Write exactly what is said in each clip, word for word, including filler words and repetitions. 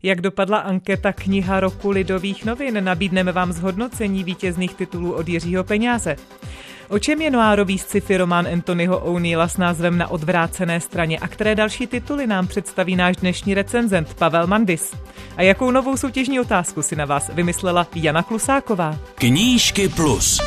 Jak dopadla anketa Kniha roku Lidových novin? Nabídneme vám zhodnocení vítězných titulů od Jiřího Peňáze. O čem je noárový sci-fi román Anthonyho O'Neilla s názvem Na odvrácené straně a které další tituly nám představí náš dnešní recenzent Pavel Mandis? A jakou novou soutěžní otázku si na vás vymyslela Jana Klusáková? Knížky plus.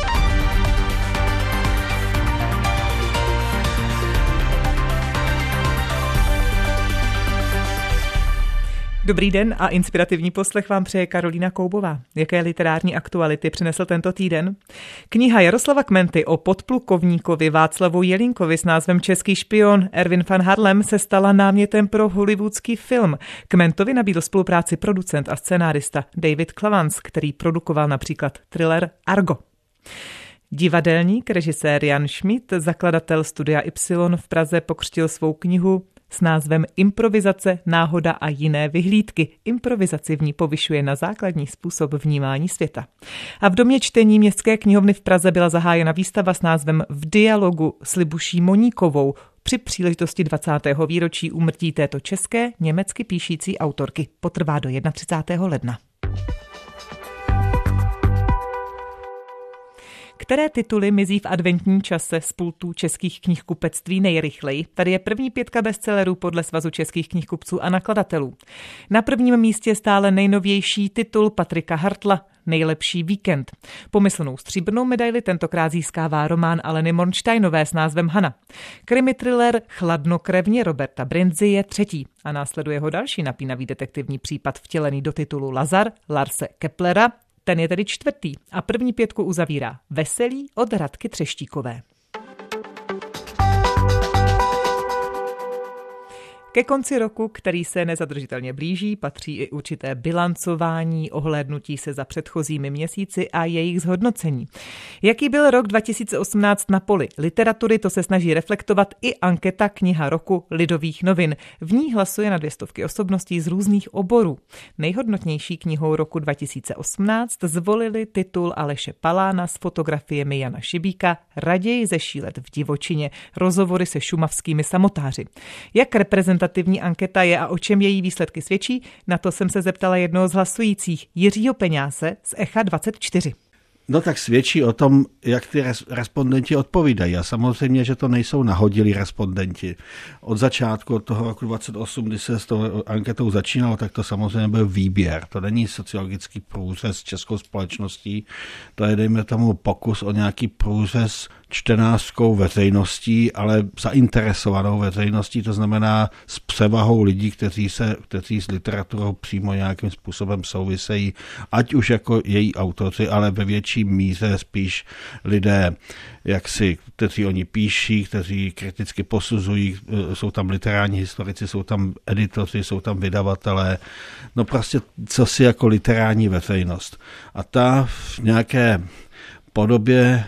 Dobrý den a inspirativní poslech vám přeje Karolína Koubová. Jaké literární aktuality přinesl tento týden? Kniha Jaroslava Kmenty o podplukovníkovi Václavu Jelínkovi s názvem Český špion Erwin van Harlem se stala námětem pro hollywoodský film. Kmentovi nabídl spolupráci producent a scénárista David Clavans, který produkoval například thriller Argo. Divadelník, režisér Jan Schmidt, zakladatel Studia Y v Praze, pokřtil svou knihu s názvem Improvizace, náhoda a jiné vyhlídky. Improvizaci v ní povyšuje na základní způsob vnímání světa. A v domě čtení Městské knihovny v Praze byla zahájena výstava s názvem V dialogu s Libuší Moníkovou při příležitosti dvacátého výročí úmrtí této české německy píšící autorky. Potrvá do třicátého prvního ledna. Které tituly mizí v adventním čase z pultů českých knihkupectví nejrychleji? Tady je první pětka bestsellerů podle Svazu českých knihkupců a nakladatelů. Na prvním místě stále nejnovější titul Patrika Hartla Nejlepší víkend. Pomyslnou stříbrnou medaili tentokrát získává román Aleny Mornsteinové s názvem Hana. Krimi thriller Chladnokrevně Roberta Brindzy je třetí a následuje ho další napínavý detektivní případ vtělený do titulu Lazar Larse Keplera. Ten je tedy čtvrtý a první pětku uzavírá Veselí od Radky Třeštíkové. Ke konci roku, který se nezadržitelně blíží, patří i určité bilancování, ohlédnutí se za předchozími měsíci a jejich zhodnocení. Jaký byl rok dva tisíce osmnáct na poli literatury, to se snaží reflektovat i anketa Kniha roku Lidových novin. V ní hlasuje na dvě stovky osobností z různých oborů. Nejhodnotnější knihou roku dva tisíce osmnáct zvolili titul Aleše Palána s fotografiemi Jana Šibíka Raději zešílet v divočině. Rozhovory se šumavskými samotáři. Jak reprezentativní anketa je a o čem její výsledky svědčí, na to jsem se zeptala jednoho z hlasujících, Jiřího Peňáze z Echa dvacet čtyři. No tak svědčí o tom, jak ty respondenti odpovídají. A samozřejmě, že to nejsou nahodilí respondenti. Od začátku, od toho roku dvacet osm, kdy se s tou anketou začínalo, tak to samozřejmě byl výběr. To není sociologický průřez českou společností, to je, dejme tomu, pokus o nějaký průřez čtenářskou veřejností, ale zainteresovanou veřejností, to znamená s převahou lidí, kteří se, kteří s literaturou přímo nějakým způsobem souvisejí, ať už jako její autoři, ale ve větší míře spíš lidé, jak si, kteří oni píší, kteří kriticky posuzují, jsou tam literární historici, jsou tam editoři, jsou tam vydavatelé, no prostě co si jako literární veřejnost. A ta v nějaké podobě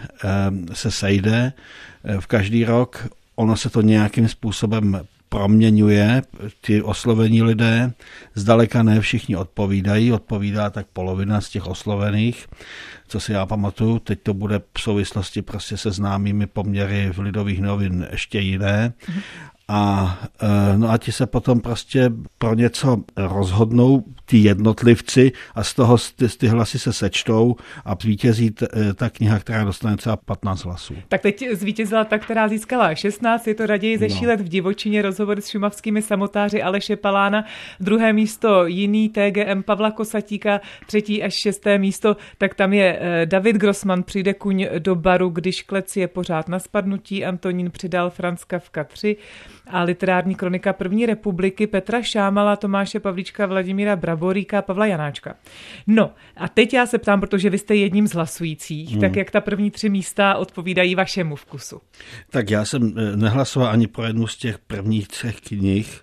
se sejde v každý rok, ono se to nějakým způsobem proměňuje, ty oslovení lidé, zdaleka ne všichni odpovídají, odpovídá tak polovina z těch oslovených, co si já pamatuju, teď to bude v souvislosti prostě se známými poměry v Lidových novin ještě jiné. Mm-hmm. A, no a ti se potom prostě pro něco rozhodnou, ty jednotlivci, a z toho ty, ty hlasy se sečtou a zvítězí t, ta kniha, která dostane třeba patnáct hlasů. Tak teď zvítězila ta, která získala šestnáct, je to Raději zešílet no. v divočině, rozhovor s šumavskými samotáři Aleše Palána, druhé místo jiný T G M Pavla Kosatíka, třetí až šesté místo, tak tam je David Grossman, Přijde kuň do baru, když klec je pořád na spadnutí, Antonín přidal Franz Kafka tři a literární kronika první republiky Petra Šámala, Tomáše Pavlíčka, Vladimíra Braboríka a Pavla Janáčka. No a teď já se ptám, protože vy jste jedním z hlasujících, hmm. tak jak ta první tři místa odpovídají vašemu vkusu? Tak já jsem nehlasoval ani pro jednu z těch prvních třech knih,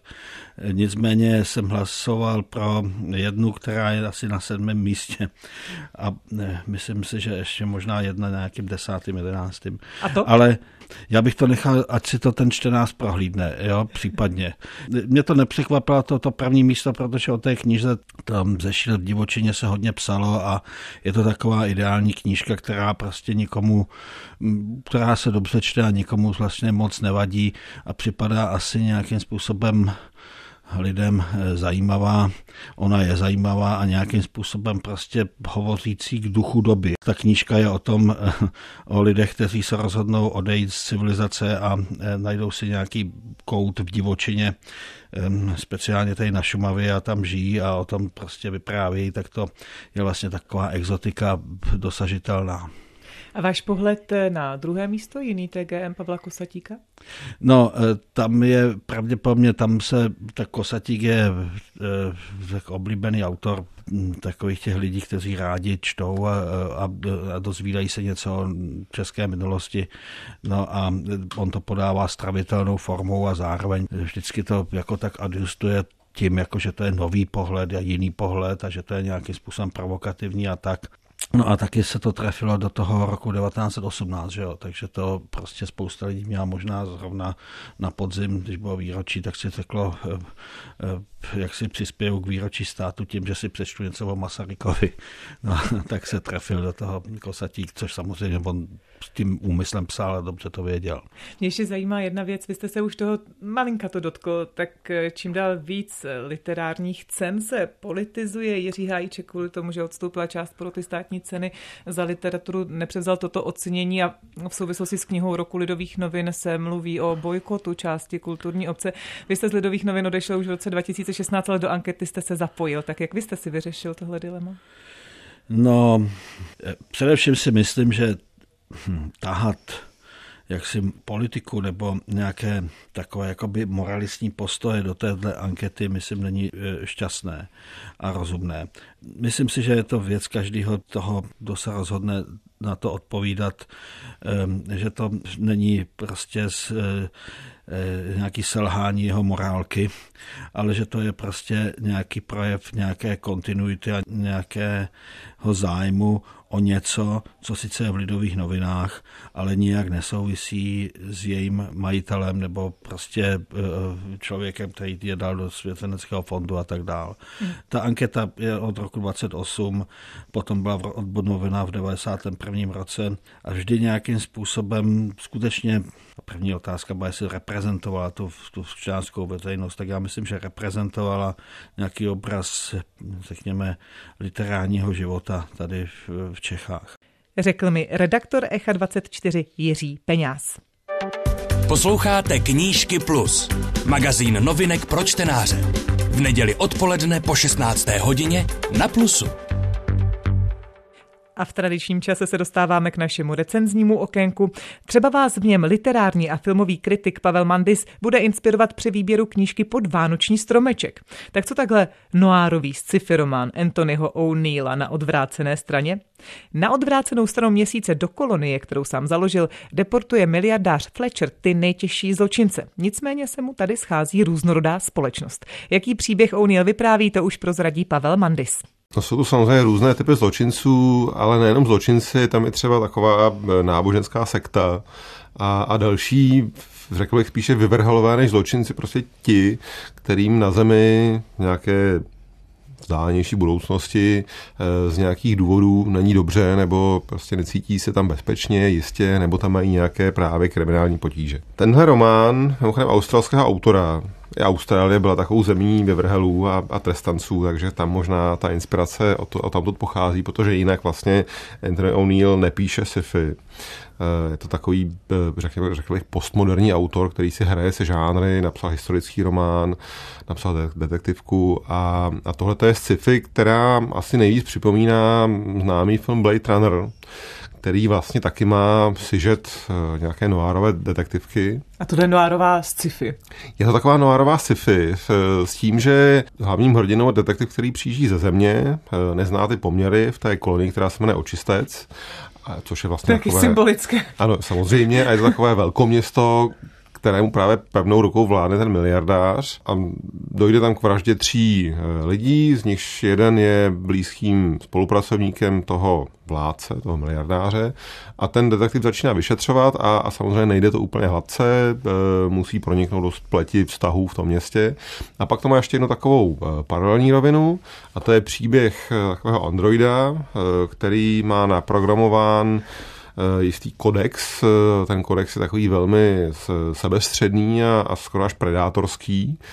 nicméně jsem hlasoval pro jednu, která je asi na sedmém místě a ne, myslím si, že ještě možná jedna na nějakým desátým, jedenáctým. A to? Ale já bych to nechal, ať si to ten čtenář prohlídne, jo, případně. Mě to nepřekvapilo to, to první místo, protože o té knize tam Zešílet v divočině se hodně psalo a je to taková ideální knížka, která prostě nikomu, která se dobře čte a nikomu vlastně moc nevadí a připadá asi nějakým způsobem lidem zajímavá. Ona je zajímavá a nějakým způsobem prostě hovořící k duchu doby. Ta knížka je o tom, o lidech, kteří se rozhodnou odejít z civilizace a najdou si nějaký kout v divočině, speciálně tady na Šumavě a tam žijí a o tom prostě vyprávějí, tak to je vlastně taková exotika dosažitelná. A váš pohled na druhé místo, jiný T G M Pavla Kosatíka? No, tam je pravděpodobně, tam se, tak Kosatík je tak oblíbený autor takových těch lidí, kteří rádi čtou a, a, a dozvídají se něco o české minulosti. No a on to podává stravitelnou formou a zároveň vždycky to jako tak adjustuje tím, jako že to je nový pohled a jiný pohled a že to je nějakým způsobem provokativní a tak. No a taky se to trefilo do toho roku devatenáct set osmnáct, že jo? Takže to prostě spousta lidí měla možná zrovna na podzim, když bylo výročí, tak si řeklo, jak si přispěju k výročí státu tím, že si přečtu něco o Masarykovi. No, tak se trefil do toho Kosatík, což samozřejmě on s tím úmyslem psal a dobře to věděl. Mě ještě zajímá jedna věc, vy jste se už toho malinka to dotkl, tak čím dál víc literárních cen se politizuje. Jiří Hájíček kvůli tomu, že odstoupila část poroty státní ceny za literaturu, nepřevzal toto ocenění a v souvislosti s knihou Roku lidových novin se mluví o bojkotu části kulturní obce. Vy jste z Lidových novin odešel už v roce dva tisíce šestnáct, ale do ankety jste se zapojil. Tak jak vy jste si vyřešil tohle dilema? No, především si myslím, že hm, tahat jaksi politiku nebo nějaké takové jakoby moralistní postoje do téhle ankety, myslím, není šťastné a rozumné. Myslím si, že je to věc každého toho, kdo se rozhodne na to odpovídat, že to není prostě z nějaký selhání jeho morálky, ale že to je prostě nějaký projev nějaké kontinuity a nějakého zájmu o něco, co sice je v Lidových novinách, ale nijak nesouvisí s jejím majitelem nebo prostě člověkem, který je dal do svěřeneckého fondu a tak dál. Hmm. Ta anketa je od roku dvacet osm, potom byla obnovena v devadesátém prvním roce a vždy nějakým způsobem skutečně, první otázka byla, jestli reprezentovala tu, tu čánskou veřejnost, tak já myslím, že reprezentovala nějaký obraz, řekněme, literárního života tady v, v Čechách. Řekl mi redaktor Echa dvacet čtyři Jiří Peňáz. Posloucháte Knížky Plus, magazín novinek pro čtenáře. V neděli odpoledne po šestnácté hodině na Plusu. A v tradičním čase se dostáváme k našemu recenznímu okénku. Třeba vás v něm literární a filmový kritik Pavel Mandis bude inspirovat při výběru knížky Pod vánoční stromeček. Tak co takhle noárový sci-fi román Anthonyho O'Neilla Na odvrácené straně? Na odvrácenou stranu měsíce do kolonie, kterou sám založil, deportuje miliardář Fletcher ty nejtěžší zločince. Nicméně se mu tady schází různorodá společnost. Jaký příběh O'Neill vypráví, to už prozradí Pavel Mandis. No jsou tu samozřejmě různé typy zločinců, ale nejenom zločinci, tam je třeba taková náboženská sekta a, a další, řekl bych spíše vyvrhalové než zločinci, prostě ti, kterým na zemi nějaké vzdálenější budoucnosti z nějakých důvodů není dobře, nebo prostě necítí se tam bezpečně, jistě, nebo tam mají nějaké právě kriminální potíže. Tenhle román, mimochodem australského autora, i Austrálie byla takovou zemí vyvrhelů a, a trestanců, takže tam možná ta inspirace o, to, o tamtud pochází, protože jinak vlastně Anthony O'Neill nepíše sci-fi. Je to takový, řekl, řekl bych, postmoderní autor, který si hraje se žánry, napsal historický román, napsal detektivku a, a tohle je sci-fi, která asi nejvíc připomíná známý film Blade Runner, který vlastně taky má sižet nějaké noárové detektivky. A to je noárová sci-fi. Je to taková noárová sci-fi s tím, že hlavním hrdinou je detektiv, který přijíždí ze země, nezná ty poměry v té kolonii, která se jmenuje Očistec, což je vlastně taky takové, symbolické. Ano, samozřejmě, a je to takové velkoměsto, kterému právě pevnou rukou vládne ten miliardář a dojde tam k vraždě tří lidí, z nichž jeden je blízkým spolupracovníkem toho vládce, toho miliardáře a ten detektiv začíná vyšetřovat a, a samozřejmě nejde to úplně hladce, e, musí proniknout do spleti vztahů v tom městě a pak to má ještě jednu takovou e, paralelní rovinu a to je příběh e, takového androida, e, který má naprogramován jistý kodex. Ten kodex je takový velmi sebestředný a, a skoro až predátorský.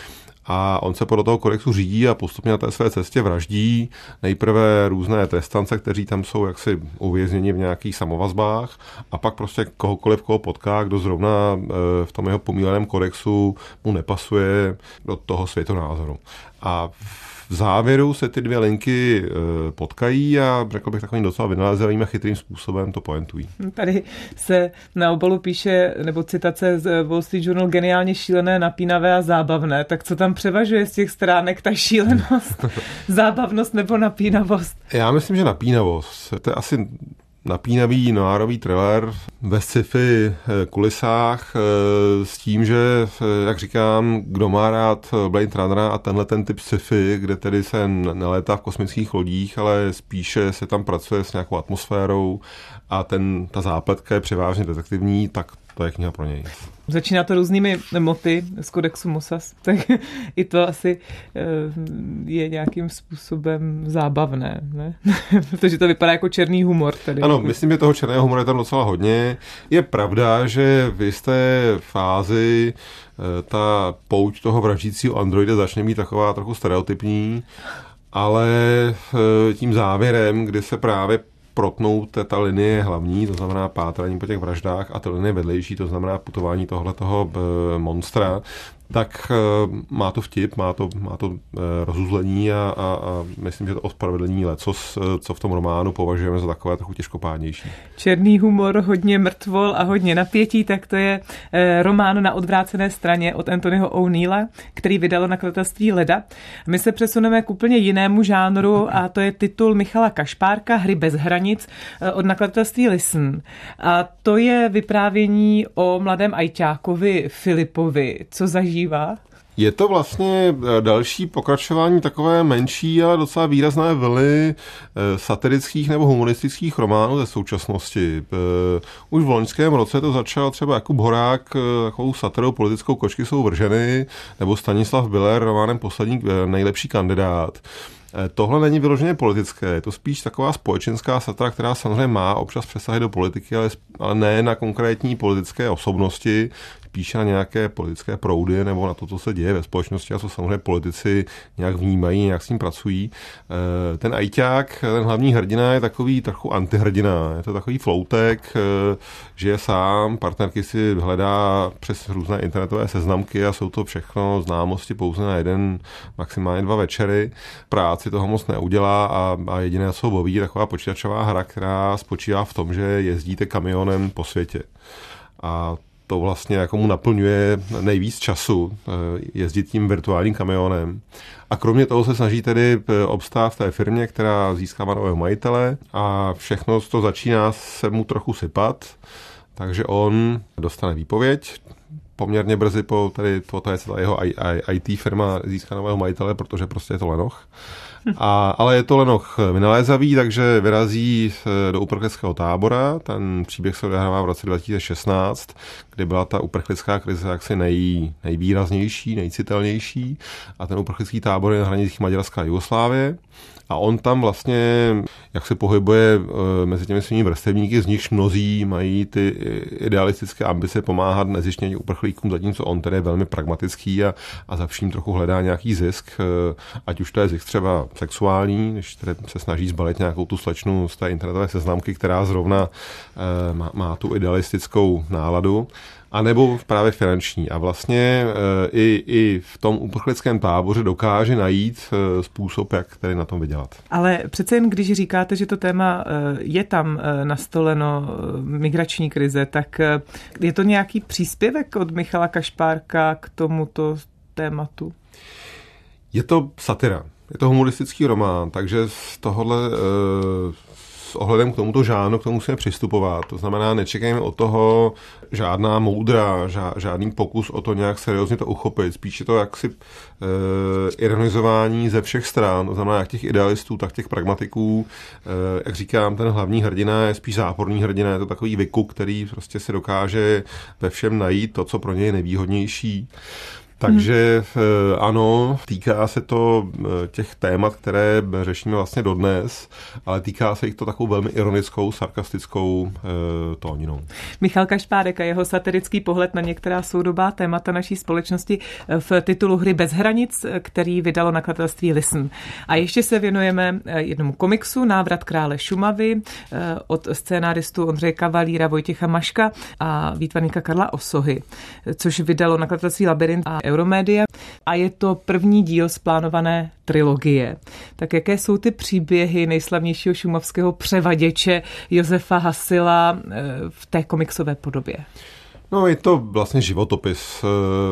a on se podle toho kodexu řídí a postupně na té své cestě vraždí nejprve různé trestance, kteří tam jsou jaksi uvězněni v nějakých samovazbách a pak prostě kohokoliv, koho potká, kdo zrovna v tom jeho pomíleném kodexu mu nepasuje do toho světonázoru. A v závěru se ty dvě linky potkají a řekl bych takovým docela vynalézavým a chytrým způsobem to pointují. Tady se na obalu píše, nebo citace z Wall Street Journal, geniálně šílené, napínavé a zábavné. Tak co tam převažuje z těch stránek, ta šílenost, zábavnost nebo napínavost? Já myslím, že napínavost. To je asi napínavý noárový thriller ve sci-fi kulisách s tím, že, jak říkám, kdo má rád Blade Runnera a tenhle ten typ sci-fi, kde tedy se nelétá v kosmických lodích, ale spíše se tam pracuje s nějakou atmosférou a ten, ta zápletka je převážně detektivní, tak to je kniha pro něj. Začíná to různými moty z kodexu Mosas, tak i to asi je nějakým způsobem zábavné, ne? Protože to vypadá jako černý humor. Tady. Ano, myslím, že toho černého humoru je tam docela hodně. Je pravda, že v jisté fázi ta pouť toho vraždícího androida začne být taková trochu stereotypní, ale tím závěrem, kdy se právě protnout ta linie hlavní, to znamená pátrání po těch vraždách, a ta linie vedlejší, to znamená putování tohletoho monstra, tak má to vtip, má to, má to rozuzlení a, a, a myslím, že to ospravedlení lecos, co v tom románu považujeme za takové trochu těžkopádnější. Černý humor, hodně mrtvol a hodně napětí, tak to je román Na odvrácené straně od Anthonyho O'Neilla, který vydalo nakladatelství Leda. My se přesuneme k úplně jinému žánru a to je titul Michala Kašpárka Hry bez hranic od nakladatelství Listen. A to je vyprávění o mladém ajťákovi Filipovi, co zažívá. Je to vlastně další pokračování takové menší, ale docela výrazné vlny satirických nebo humoristických románů ze současnosti. Už v loňském roce to začal třeba Jakub Horák takovou satirou Politickou kočky jsou vrženy, nebo Stanislav Biller románem Poslední nejlepší kandidát. Tohle není vyloženě politické, je to spíš taková společenská satira, která samozřejmě má občas přesahy do politiky, ale, ale ne na konkrétní politické osobnosti, spíše na nějaké politické proudy nebo na to, co se děje ve společnosti a co samozřejmě politici nějak vnímají, nějak s tím pracují. Ten ajťák, ten hlavní hrdina je takový trochu antihrdina, je to takový floutek, žije sám, partnerky si hledá přes různé internetové seznamky a jsou to všechno známosti pouze na jeden, maximálně dva večery. Práci toho moc neudělá a, a jediné, co ho baví, je taková počítačová hra, která spočívá v tom, že jezdíte kamionem po světě. A to vlastně jako mu naplňuje nejvíc času jezdit tím virtuálním kamionem. A kromě toho se snaží tedy obstát v té firmě, která získává nového majitele a všechno to začíná se mu trochu sypat, takže on dostane výpověď poměrně brzy po, tady, po té, co ta jeho í té firma získá nového majitele, protože prostě je to lenoch. A, ale je to lenoch vynalézavý, takže vyrazí do uprchlického tábora. Ten příběh se odehrává v roce dva tisíce šestnáct, kdy byla ta uprchlická krize jaksi nej, nejvýraznější, nejcitelnější. A ten uprchlický tábor je na hranicích Maďarska a Jugoslávie. A on tam vlastně, jak se pohybuje mezi těmi svými vrstevníky, z nichž mnozí mají ty idealistické ambice pomáhat nezištně uprchlíkům, zatímco on tedy je velmi pragmatický a, a za vším trochu hledá nějaký zisk, ať už to je zisk třeba sexuální, když tedy se snaží zbalit nějakou tu slečnu z té internetové seznamky, která zrovna má, má tu idealistickou náladu, a nebo právě finanční. A vlastně e, i, i v tom uprchlickém táboře dokáže najít e, způsob, jak tady na tom vydělat. Ale přece jen, když říkáte, že to téma e, je tam e, nastoleno, e, migrační krize, tak e, je to nějaký příspěvek od Michala Kašpárka k tomuto tématu? Je to satira. Je to humoristický román, takže z tohohle... E, s ohledem k tomuto žánru, k tomu musíme přistupovat. To znamená, nečekejme od toho žádná moudra, žádný pokus o to nějak seriózně to uchopit. Spíš je to jaksi e, ironizování ze všech stran, to znamená jak těch idealistů, tak těch pragmatiků. E, jak říkám, ten hlavní hrdina je spíš záporný hrdina, je to takový vykuk, který prostě si dokáže ve všem najít to, co pro něj je nejvýhodnější. Takže ano, týká se to těch témat, které řešíme vlastně dodnes, ale týká se jich to takovou velmi ironickou, sarkastickou tóninou. Michal Kašpárek a jeho satirický pohled na některá soudobá témata naší společnosti v titulu Hry bez hranic, který vydalo nakladatelství Listen. A ještě se věnujeme jednomu komiksu Návrat krále Šumavy od scénáristů Ondřeje Kavalíra, Vojtěcha Maška a výtvarníka Karla Osohy, což vydalo nakladatelství Labyrint a Euromédia. A je to první díl z plánované trilogie. Tak jaké jsou ty příběhy nejslavnějšího šumavského převaděče Josefa Hasila v té komiksové podobě? No, je to vlastně životopis.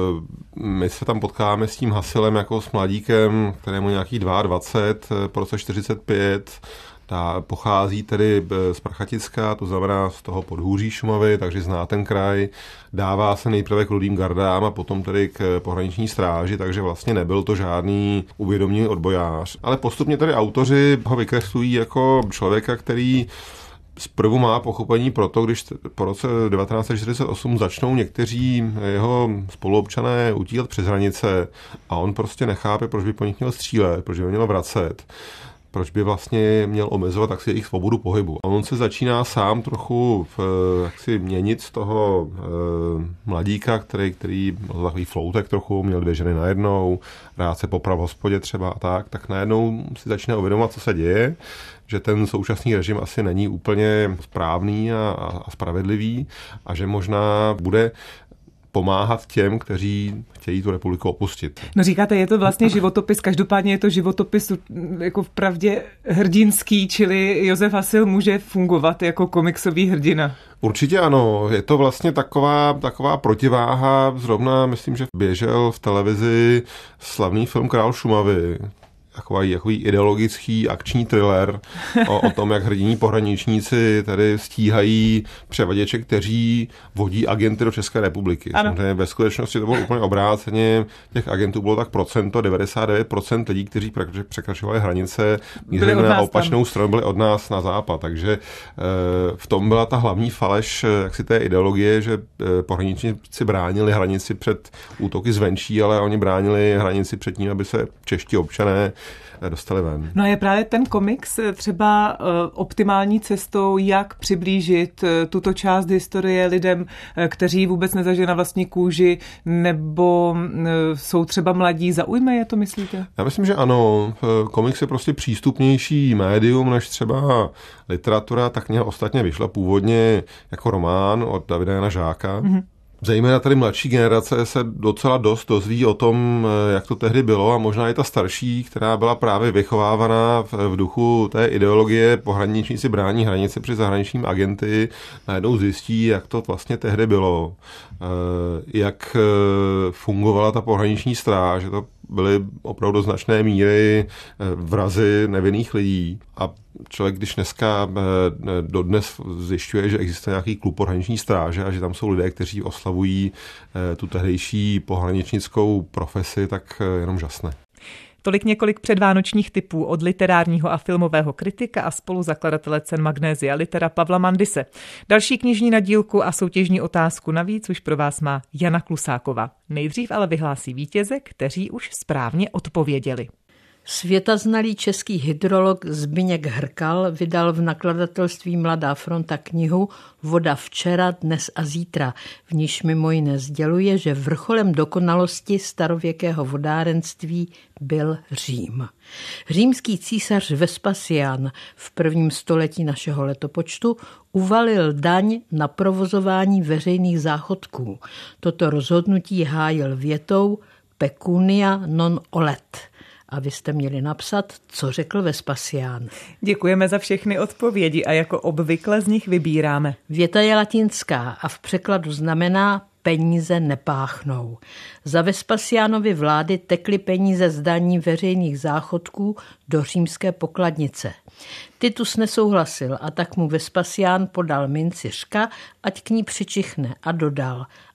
My se tam potkáme s tím Hasilem jako s mladíkem, kterému nějaký dvacet dva, po roce čtyřicet pět, pochází tedy z Prachaticka, to znamená z toho podhůří Šumavy, takže zná ten kraj, dává se nejprve k Rudým gardám a potom tedy k pohraniční stráži, takže vlastně nebyl to žádný uvědomělý odbojář. Ale postupně tady autoři ho vykreslují jako člověka, který zprvu má pochopení proto, když po roce devatenáct set čtyřicet osm začnou někteří jeho spoluobčané utíkat přes hranice a on prostě nechápe, proč by po nich měl střílet, proč by měl vracet, proč by vlastně měl omezovat tak si jejich svobodu pohybu. A on se začíná sám trochu v, jaksi měnit z toho e, mladíka, který, který byl takový floutek trochu, měl dvě ženy najednou, rád se poprav v hospodě třeba a tak, tak najednou si začíná uvědomovat, co se děje, že ten současný režim asi není úplně správný a, a spravedlivý a že možná bude pomáhat těm, kteří chtějí tu republiku opustit. No říkáte, je to vlastně životopis, každopádně je to životopis jako vpravdě hrdinský, čili Josef Hasil může fungovat jako komiksový hrdina. Určitě ano, je to vlastně taková, taková protiváha, zrovna myslím, že běžel v televizi slavný film Král Šumavy, Takový, takový ideologický akční thriller o, o tom, jak hrdiní pohraničníci tady stíhají převaděče, kteří vodí agenty do České republiky. Samozřejmě ve skutečnosti to bylo úplně obráceně. Těch agentů bylo tak procento, devadesát devět procent lidí, kteří překračovali hranice, mířili na opačnou stranu, byli od nás na západ. Takže e, v tom byla ta hlavní faleš jaksi té ideologie, že e, pohraničníci bránili hranici před útoky zvenčí, ale oni bránili hranici před tím, aby se čeští občané dostali ven. No a je právě ten komiks třeba uh, optimální cestou, jak přiblížit uh, tuto část historie lidem, uh, kteří vůbec nezažili na vlastní kůži, nebo uh, jsou třeba mladí. Zaujme je to, myslíte? Já myslím, že ano. Komiks je prostě přístupnější médium než třeba literatura, tak nějak ostatně vyšla původně jako román od Davida Jana Žáka. Mm-hmm. Zejména tady mladší generace se docela dost dozví o tom, jak to tehdy bylo a možná i ta starší, která byla právě vychovávaná v duchu té ideologie pohraničníci brání hranice při zahraničním agenty, najednou zjistí, jak to vlastně tehdy bylo, jak fungovala ta pohraniční stráž, že to byly opravdu do značné míry vrazy nevinných lidí. A člověk, když dneska dodnes zjišťuje, že existuje nějaký klub pohraniční stráže a že tam jsou lidé, kteří oslavují tu tehdejší pohraničnickou profesi, tak jenom žasne. Tolik několik předvánočních tipů od literárního a filmového kritika a spoluzakladatele cen Magnézia Litera Pavla Mandise. Další knižní nadílku a soutěžní otázku navíc už pro vás má Jana Klusáková. Nejdřív ale vyhlásí vítěze, kteří už správně odpověděli. Světaznalý český hydrolog Zbyněk Hrkal vydal v nakladatelství Mladá fronta knihu Voda včera, dnes a zítra, v níž mimo jiné sděluje, že vrcholem dokonalosti starověkého vodárenství byl Řím. Římský císař Vespasián v prvním století našeho letopočtu uvalil daň na provozování veřejných záchodků. Toto rozhodnutí hájil větou pecunia non olet. A vy jste měli napsat, co řekl Vespasián. Děkujeme za všechny odpovědi a jako obvykle z nich vybíráme. Věta je latinská a v překladu znamená peníze nepáchnou. Za Vespasiánovy vlády tekly peníze z daní veřejných záchodků do římské pokladnice. Titus nesouhlasil a tak mu Vespasián podal minci řka, ať k ní přičichne a dodal: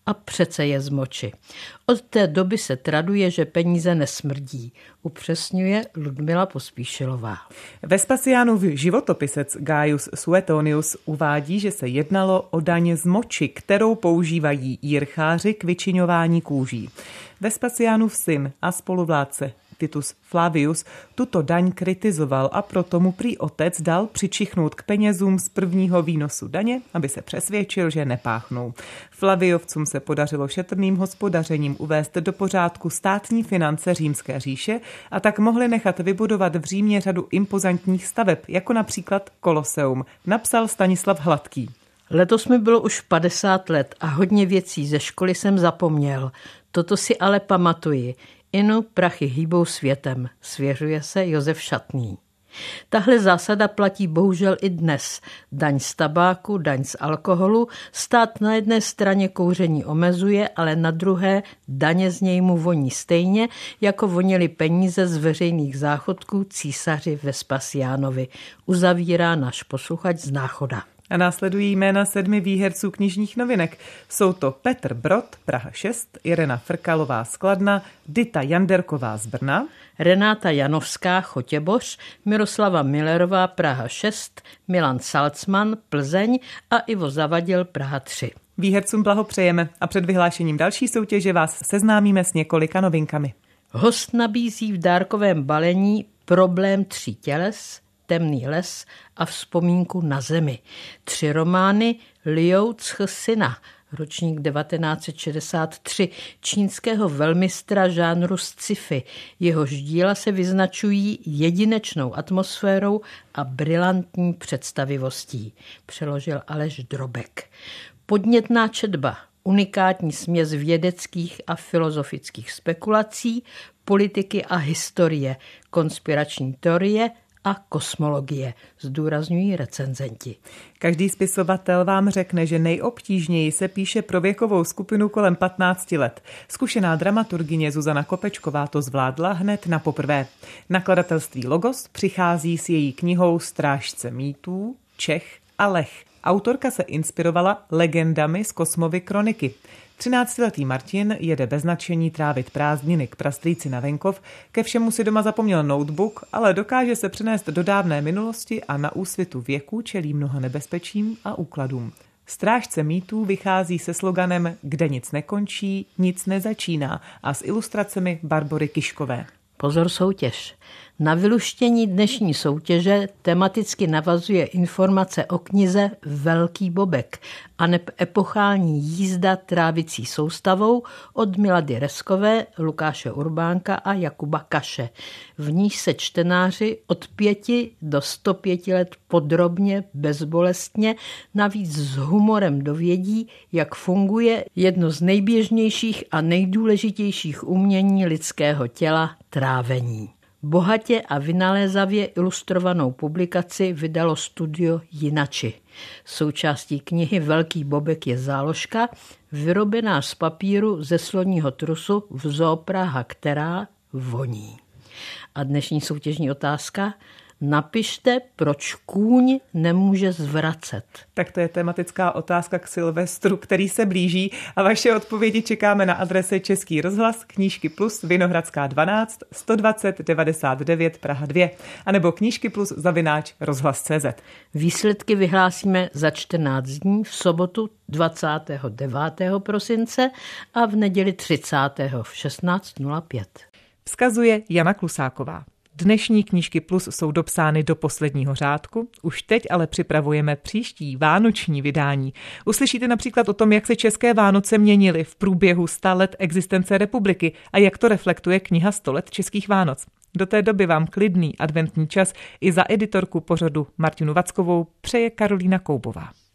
a přece je z moči. Od té doby se traduje, že peníze nesmrdí, upřesňuje Ludmila Pospíšilová. Vespasiánův životopisec Gaius Suetonius uvádí, že se jednalo o daň z moči, kterou používají jircháři k vyčiňování kůží. Vespasiánův syn a spoluvládce Titus Flavius tuto daň kritizoval a proto mu prý otec dal přičichnout k penězům z prvního výnosu daně, aby se přesvědčil, že nepáchnou. Flaviovcům se podařilo šetrným hospodařením uvést do pořádku státní finance Římské říše a tak mohli nechat vybudovat v Římě řadu impozantních staveb, jako například Koloseum, napsal Stanislav Hladký. Letos mi bylo už padesát let a hodně věcí ze školy jsem zapomněl. Toto si ale pamatuji. Inu prachy hýbou světem, svěřuje se Josef Šatný. Tahle zásada platí bohužel i dnes. Daň z tabáku, daň z alkoholu, stát na jedné straně kouření omezuje, ale na druhé daně z něj mu voní stejně, jako voněly peníze z veřejných záchodků císaři Vespasiánovi. Uzavírá náš posluchač z Náchoda. A následují jména sedmi výherců knižních novinek. Jsou to Petr Brod, Praha šest, Irena Frkalová z Kladna, Dita Janderková z Brna, Renáta Janovská, Chotěboř, Miroslava Millerová, Praha šest, Milan Salcman, Plzeň a Ivo Zavadil, Praha tři. Výhercům blahopřejeme a před vyhlášením další soutěže vás seznámíme s několika novinkami. Host nabízí v dárkovém balení Problém tří těles, Temný les a Vzpomínku na zemi. Tři romány Liu Cixina, ročník devatenáct set šedesát tři, čínského velmistra žánru sci-fi. Jehož díla se vyznačují jedinečnou atmosférou a brilantní představivostí, přeložil Aleš Drobek. Podnětná četba, unikátní směs vědeckých a filozofických spekulací, politiky a historie, konspirační teorie a kosmologie, zdůrazňují recenzenti. Každý spisovatel vám řekne, že nejobtížněji se píše pro věkovou skupinu kolem patnácti let. Zkušená dramaturgyně Zuzana Kopečková to zvládla hned na poprvé. Nakladatelství Logos přichází s její knihou Strážce mýtů, Čech a Lech. Autorka se inspirovala legendami z Kosmovy kroniky. Třináctiletý Martin jede bez nadšení trávit prázdniny k prastrýci na venkov, ke všemu si doma zapomněl notebook, ale dokáže se přenést do dávné minulosti a na úsvitu věku čelí mnoha nebezpečím a úkladům. Strážce mýtů vychází se sloganem Kde nic nekončí, nic nezačíná a s ilustracemi Barbory Kiškové. Pozor, soutěž. Na vyluštění dnešní soutěže tematicky navazuje informace o knize Velký bobek a neb epochální jízda trávicí soustavou od Milady Reskové, Lukáše Urbánka a Jakuba Kaše. V níž se čtenáři od pěti do sto pěti let podrobně, bezbolestně, navíc s humorem dovědí, jak funguje jedno z nejběžnějších a nejdůležitějších umění lidského těla – trávení. Bohatě a vynalézavě ilustrovanou publikaci vydalo studio Jinači. Součástí knihy Velký bobek je záložka, vyrobená z papíru ze sloního trusu v Zoo Praha, která voní. A dnešní soutěžní otázka: napište, proč kůň nemůže zvracet. Tak to je tematická otázka k Silvestru, který se blíží, a vaše odpovědi čekáme na adrese Český rozhlas, Knížky Plus, Vinohradská dvanáct, sto dvacet devadesát devět Praha dva, anebo Knížky Plus zavináč rozhlas tečka cé zet. Výsledky vyhlásíme za čtrnáct dní v sobotu dvacátého devátého prosince a v neděli třicátého v šestnáct nula pět. Vzkazuje Jana Klusáková. Dnešní Knížky Plus jsou dopsány do posledního řádku, už teď ale připravujeme příští vánoční vydání. Uslyšíte například o tom, jak se české Vánoce měnily v průběhu sta let existence republiky a jak to reflektuje kniha sto let českých Vánoc. Do té doby vám klidný adventní čas i za editorku pořadu Martinu Vackovou přeje Karolína Koubová.